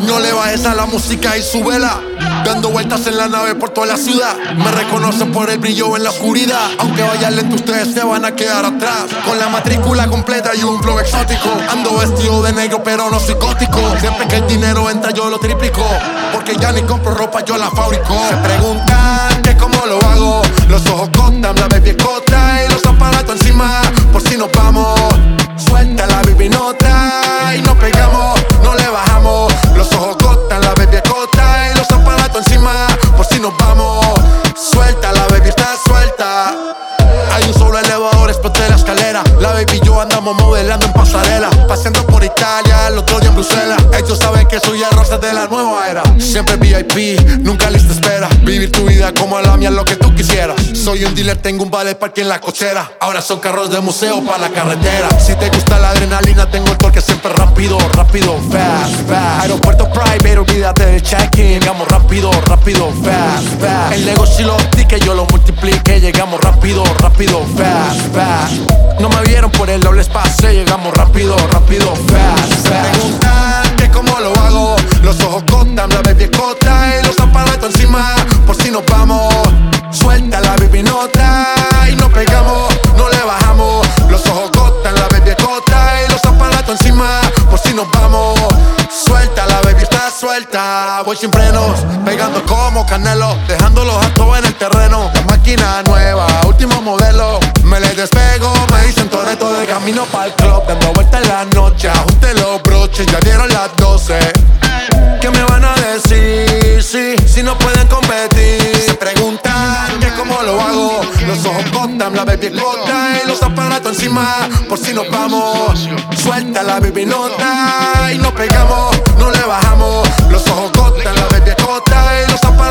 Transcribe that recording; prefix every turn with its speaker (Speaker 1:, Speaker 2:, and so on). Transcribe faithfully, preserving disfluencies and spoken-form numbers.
Speaker 1: No le bajes a la música y súbela. Dando vueltas en la nave por toda la ciudad. Me reconocen por el brillo en la oscuridad. Aunque vaya lento ustedes se van a quedar atrás. Con la matrícula completa y un flow exótico. Ando vestido de negro pero no psicótico. Siempre que el dinero entra yo lo triplico. Porque ya ni compro ropa, yo la fabrico. Se preguntan que cómo lo hago. Los ojos contan, la baby escota y los aparatos encima. Por si nos vamos, suelta la baby nota y nos pegamos, no le bajamos. Los ojos cortan, la baby escota y los aparatos encima. Por si nos vamos, suelta, la baby está suelta. Hay un solo elevador, exploté la escalera. La baby y yo andamos modelando en pasarela. Paseando por Italia, el otro día en Bruselas. Ellos saben que soy el rosa de la nueva era. Siempre V I P, nunca lista espera. Vivir tu vida como la mía, lo que tú quisieras. Soy un dealer, tengo un vale parque en la cochera. Ahora son carros de museo para la carretera. Si te gusta la adrenalina, tengo el torque siempre rápido, rápido, fast, fast. Aeropuerto private, olvídate del check-in. Llegamos rápido, rápido, fast, fast. El negocio y los tickets yo lo multiplique. Llegamos rápido, rápido, fast, fast. No me vieron por el doble espacio. Llegamos rápido, rápido, fast, fast. Se preguntan que cómo lo hago. Los ojos contan, la baby escota y los aparatos encima. Por si nos vamos, suelta la baby nota y nos pegamos, no le bajamos. Los ojos cortan, la baby escota y los aparatos encima. Por si nos vamos, suelta, la baby está suelta. Voy sin frenos, pegando como Canelo, dejándolos altos en el terreno. La máquina nueva, último modelo. Me le despego, me dicen Toretto de camino pa'l club. Dando vueltas en la noche, ajuste los broches, ya dieron las doce. ¿Qué me van a decir? Si, si no pueden competir. Se preguntan que cómo lo hago. Los ojos cortan, la baby escota y los aparatos encima. Por si nos vamos, suelta la baby nota y nos pegamos, no le bajamos. Los ojos cortan, la baby escota y los aparatos